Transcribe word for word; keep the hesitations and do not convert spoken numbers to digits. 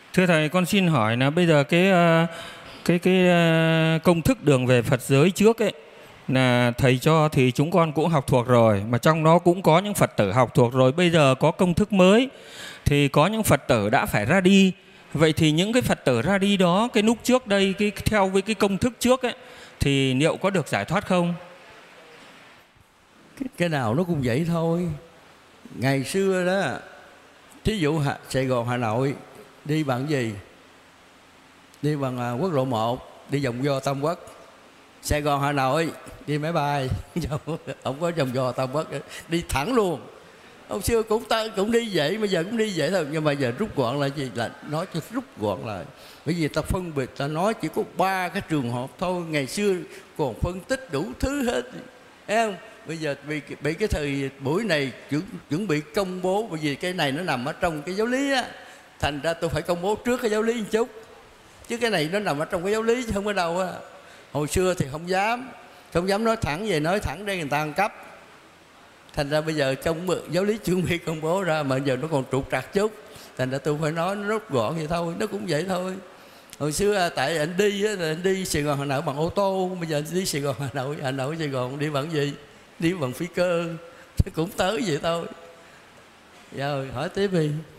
Thưa thầy, con xin hỏi là bây giờ cái ờ, cái cái ờ, công thức đường về Phật giới trước ấy là thầy cho thì chúng con cũng học thuộc rồi, mà trong đó cũng có những Phật tử học thuộc rồi. Bây giờ có công thức mới thì có những Phật tử đã phải ra đi. Vậy thì những cái Phật tử ra đi đó, cái lúc trước đây cái theo với cái công thức trước ấy thì liệu có được giải thoát không? Cái, cái nào nó cũng vậy thôi. Ngày xưa đó, thí dụ Hà, Sài Gòn Hà Nội đi bằng gì? Đi bằng uh, quốc lộ một, đi vòng vo Tam Quốc. Sài Gòn Hà Nội đi máy bay không có vòng vo Tam Quốc, đi thẳng luôn. Hồi xưa cũng ta cũng đi vậy, bây giờ cũng đi vậy thôi. Nhưng mà giờ rút gọn lại gì, là nói cho rút gọn lại. Bởi vì ta phân biệt, ta nói chỉ có ba cái trường hợp thôi. Ngày xưa còn phân tích đủ thứ hết, thấy không? Bây giờ bị, bị cái thời buổi này chuẩn, chuẩn bị công bố. Bởi vì cái này nó nằm ở trong cái giáo lý á, thành ra tôi phải công bố trước cái giáo lý một chút. Chứ cái này nó nằm ở trong cái giáo lý chứ không ở đâu á. Hồi xưa thì không dám, không dám nói thẳng về, nói thẳng đây người ta ăn cắp. Thành ra bây giờ trong giáo lý chuẩn bị công bố ra, mà giờ nó còn trục trặc chút, thành ra tôi phải nói nó rút gọn vậy thôi. Nó cũng vậy thôi. Hồi xưa tại anh đi á, anh đi Sài Gòn Hà Nội bằng ô tô. Bây giờ anh đi Sài Gòn Hà Nội, Hà Nội Sài Gòn đi bằng gì? Đi bằng phi cơ. Cũng tới vậy thôi. Rồi hỏi tiếp đi.